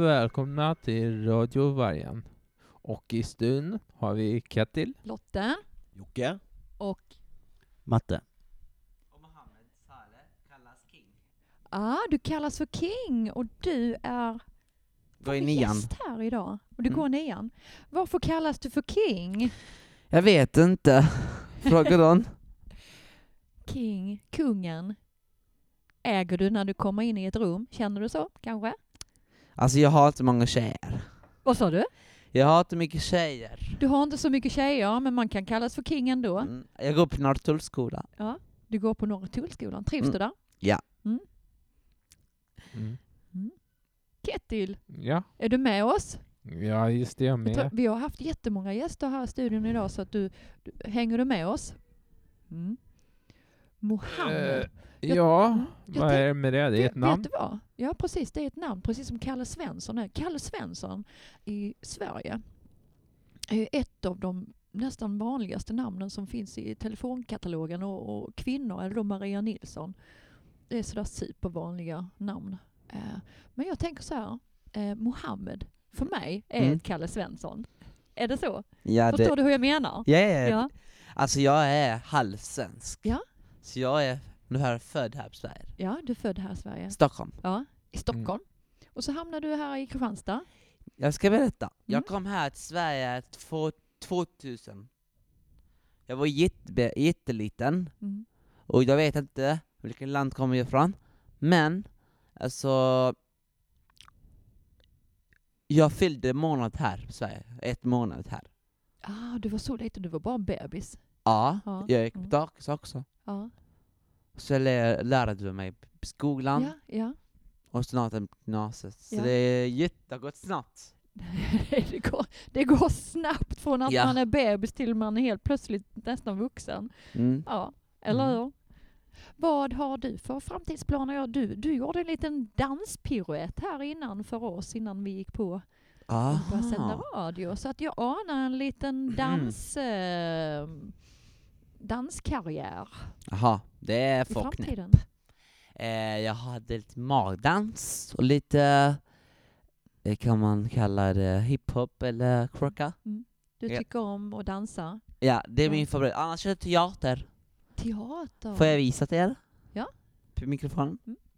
välkomna till Radio Vargen. Och i stund har vi Ketil, Lotte, Jocke och Matte. Och Mohammed Saleh kallas King. du kallas för King och du är Går i nian. gäst här idag. Och du går nian. Varför kallas du för King? Jag vet inte. Fråga någon. King, kungen. Äger du när du kommer in i ett rum? Känner du så, kanske? Alltså jag har inte många tjejer. Vad sa du? Jag har inte mycket tjejer. Du har inte så mycket tjejer, men man kan kallas för King ändå. Jag går på Norrtullskola. Ja, du går på Norra Tullskolan. Trivs du där? Ja. Ketil, ja, är du med oss? ja just det, jag med. Vi har haft jättemånga gäster här i studion idag, så att hänger du med oss? Mohammed. Ja, jag vad är det med det? Det är ett namn. Vet du vad? Ja, precis. Det är ett namn. Precis som Kalle Svensson är. Kalle Svensson i Sverige är ett av de nästan vanligaste namnen som finns i telefonkatalogen. Och kvinnor är då Maria Nilsson. Det är sådär supervanliga namn. Men jag tänker så här. Mohammed för mig är ett Kalle Svensson. Är det så? Ja, Förstår du hur jag menar? Ja. Alltså jag är halvsvensk. Ja. Så jag är nu här född här i Sverige. Ja, du är född här i Sverige. Stockholm. Ja, i Stockholm. Och så hamnade du här i Kristianstad. Jag ska berätta. Jag kom här till Sverige 2000. Jag var jätteliten. Och jag vet inte vilket land kommer jag ifrån. Men alltså jag fyllde en månad här i Sverige. 1 månad här. Du var så liten, du var bara en bebis. Ja, jag gick på dagis också. Ja. Så lärde du mig på skolan. Ja. Och snart en gymnasiet. Så Ja. det har gått snabbt. det går snabbt från att man är bebis till man är helt plötsligt nästan vuxen. Ja, eller hur? Vad har du för framtidsplaner? Du gjorde en liten danspiruett här innan för oss, innan vi gick på och började sända radio. Så att jag anar en liten danskarriär. Jaha, det är i framtiden. Jag hade lite magdans och lite, det kan man kalla det hiphop eller krocka. Du tycker om att dansa? Ja, det är min favorit. Annars är det teater. Teater? Får jag visa till er? Ja. På mikrofonen.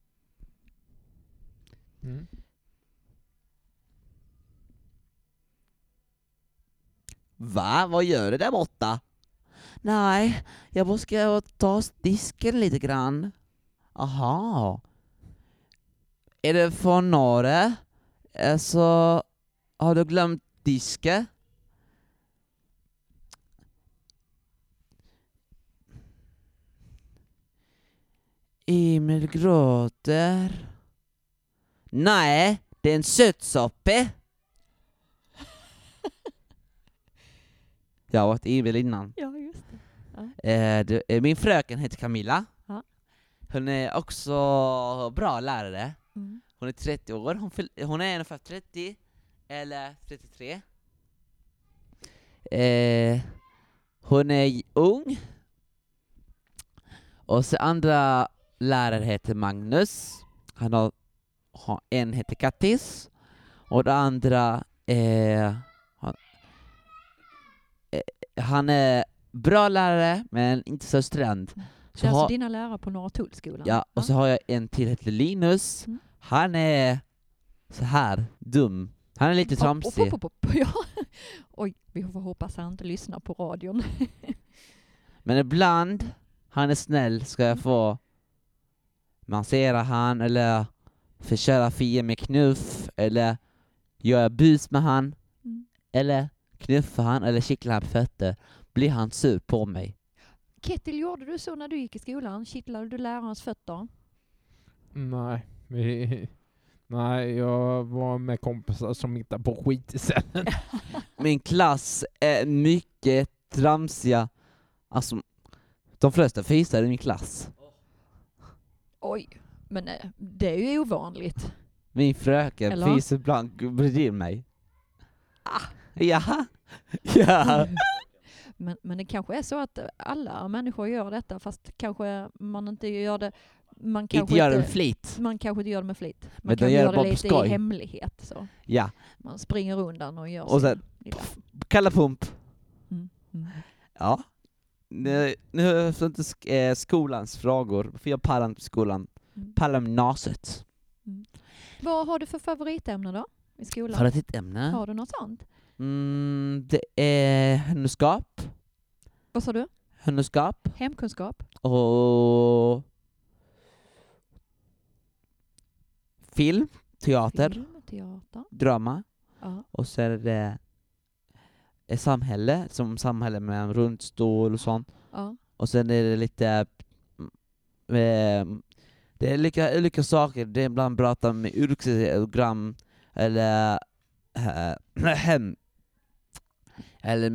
Va? Vad gör du där borta? Nej, jag bara ska ta disken lite grann. Aha. Är det från norr? Så har du glömt diska? Emil gråter. Nej, det är en sötsoppe. Jag har varit Emil innan. Ja, just det. Min fröken heter Camilla. Ja. Hon är också bra lärare. Hon är 30 år. Hon är ungefär 30 eller 33. Hon är ung. Och så andra lärare heter Magnus. En heter Kattis. Och det andra han är bra lärare men inte så stränd. Det är alltså dina lärare på Norra Tullskolan? Ja, och så har jag en till heter Linus. Han är så här dum. Han är lite tramsig. Ja. Oj, vi får hoppas att han inte lyssnar på radion. Men ibland, han är snäll, ska jag få massera han eller förköra Fia med knuff eller göra bus med han eller knuffa han eller kittla han på fötter. Blir han sur på mig? Ketil, gjorde du så när du gick i skolan? Kittlade du lärarens fötter? Nej, jag var med kompisar som hittade på skit istället. Min klass är mycket tramsiga. Alltså, de flesta fisar i min klass. Oj, men det är ju ovanligt. Min fröken fiser ibland bredvid mig. Ja. Men det kanske är så att alla människor gör detta, fast kanske man inte gör det man Inte kanske göra det med flit. Man kanske inte gör det med flit. Man Men kan de gör göra det det bara på lite skoj. i hemlighet. Så. Ja. Man springer undan och gör Och sen, lilla... kalla pump. Mm. Mm. Ja. Nu är det inte skolans frågor, för jag pallar inte skolan. Mm. Pallar gymnasiet. Vad har du för favoritämne då i skolan? Favoritämne? Har du något sånt? Det är hemkunskap. Vad sa du? Hemkunskap. Hemkunskap? Och film, teater, Film, teater. drama. Ja. Och så är det samhälle, som samhälle med en rundstol och sånt. Ja. Och sen är det lite det är olika saker. Det är ibland prata med yrkesprogram eller eller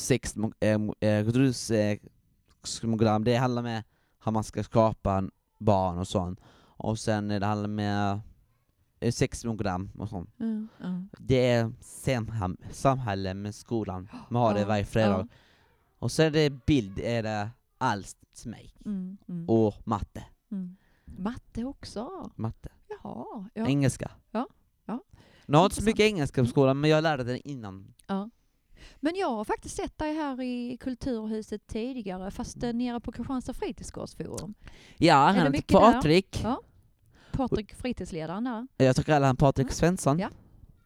musikprogram. Det handlar med hur man ska skapa barn och sånt. Och sen det handlar med sexprogram och sånt. Mm. Ja. Det är samhälle med skolan. Man har det varje fredag. Ja. Och så är det bild, är det allt mig. Mm. Mm. Och matte. Mm. Matte också? Matte. Jaha. Ja. Engelska. Ja. Ja. Jag har inte så Intressant. mycket engelska på skolan, men jag lärde den innan. Ja. Men jag har faktiskt sett dig här i Kulturhuset tidigare, fast nere på Kristianstad fritidsgårdsforum. Ja, han det heter mycket där? Patrik. Ja. Patrik, fritidsledaren där. Jag tycker alla han Patrik Mm. Svensson. Ja.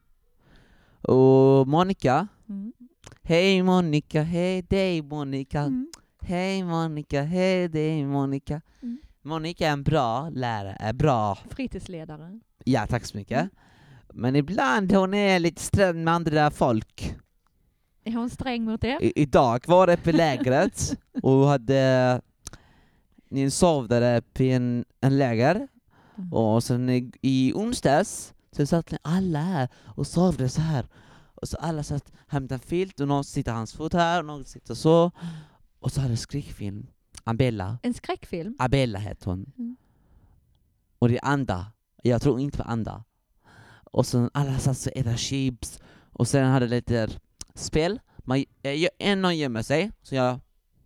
Och Monica. Mm. Hej Monica, hej dig Monica. Mm. Hej Monica, hej dig Monica. Mm. Monica är en bra lärare, bra. Fritidsledare. Ja, tack så mycket. Mm. Men ibland hon är lite sträng med andra folk. Är hon sträng mot er? Idag var det på lägret och hade ni sov där på en läger. Mm. Och sen i onsdags så satt ni alla här och sovde så här. Och så alla satt, hämtade en filt och någon sitter hans fot här och någon sitter så. Och så hade det skräckfilm. Abella. En skräckfilm? Abella heter hon. Mm. Och det är Anda. Jag tror inte på Anda. Och sen alla satt så äta chips. Och sen hade lite spel. Någon gömmer sig. Så jag...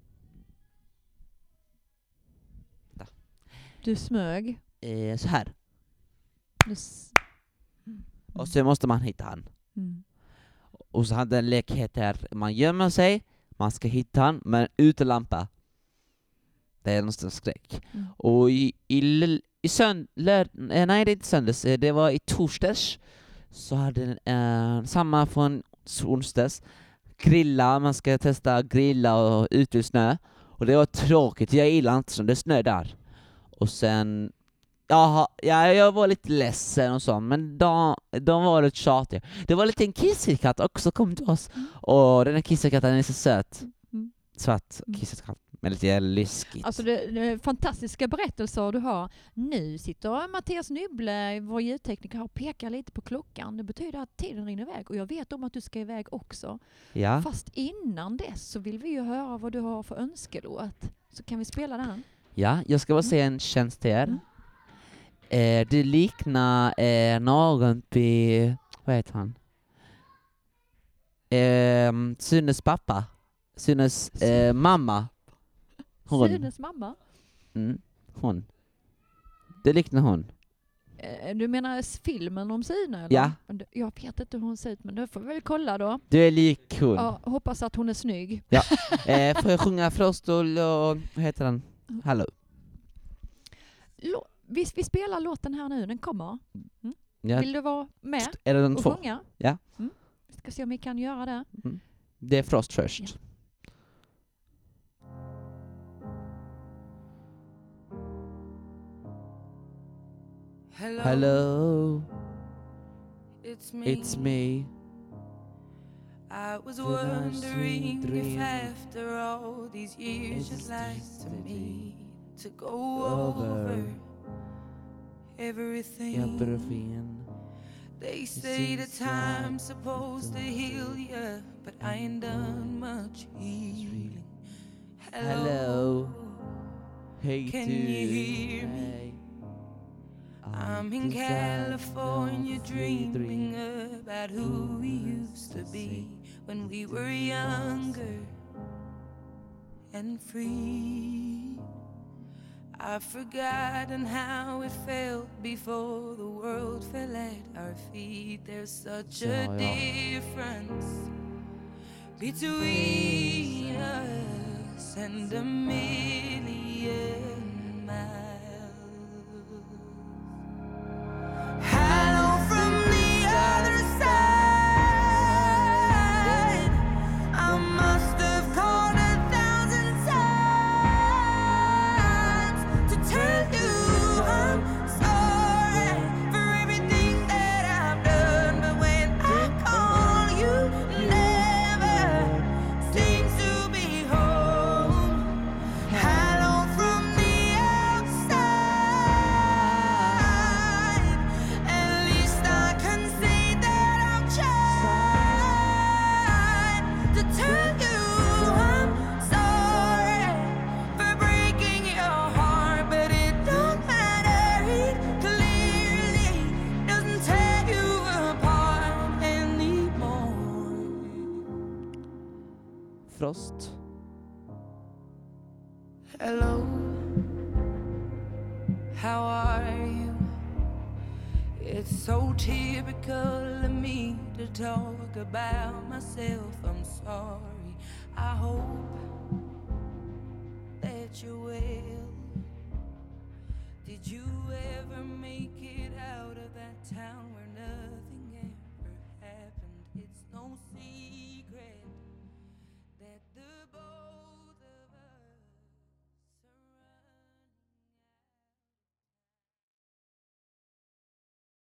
Du smög? Så här. Du Och så måste man hitta han. Mm. Och så hade en lek heter man gömmer sig, man ska hitta han, men utan lampa. Det är någonstans skräck. Mm. Och nej det är inte söndags, det var i torsdags. Så hade samma från onsdags. Grilla, man ska testa grilla och ute i snö. Och det var tråkigt, jag gillar inte så det är snö där. Och sen jag var lite ledsen och så, men de var lite tjatiga. Det var lite en kissekatt också kom till oss. Och den här kissekatten är så söt. Mm. Svart kissekatt, men lite läskigt. Alltså det är fantastiska berättelser du har. Nu sitter Mattias Nybble, vår ljudtekniker, och pekar lite på klockan. Det betyder att tiden rinner iväg. Och jag vet om att du ska iväg också. Ja. Fast innan dess så vill vi ju höra vad du har för önskelåt. Så kan vi spela den. Ja, jag ska bara säga en tjänst till er. Mm. Det liknar någon på, vad heter han? Sunes pappa. Sunes mamma. Hon. Sunes mamma? Hon. Det liknar hon. Du menar filmen om Sune? Eller? Ja. Jag vet inte hur hon ser ut, men det får vi väl kolla då. Du är lik hon. Ja, hoppas att hon är snygg. Ja. Får jag sjunga Frostol och vad heter den? Hallå. Vi spelar låten här nu, den kommer. Mm. Ja. Vill du vara med Är det de och två? sjunga? Ja. Mm. Vi ska se om vi kan göra det. Det är Frost först. Ja. Hello, It's me. it's me. I was wondering if after all these years you'd like to me to go over everything. Everything. They say the time's supposed to heal you, but I ain't done much healing. Hello. Hey, Can dude. you hear me? Hey. I'm in California dreaming about who we used to be when we were younger and free. I've forgotten how it felt before the world fell at our feet. There's such a Ja, ja. difference between us and a million miles. Hello from the other side. I must have called 1,000 times to tell you I'm sorry for everything that I've done. But when I call, you never seem to be home. Hello from the outside. At least I can say that I've tried to tell you I'm sorry for breaking your heart, but it don't matter. It clearly doesn't tear you apart anymore. Frost. Hello, how are you? It's so typical of me to talk about myself. I'm sorry. I hope that you're well. Did you ever make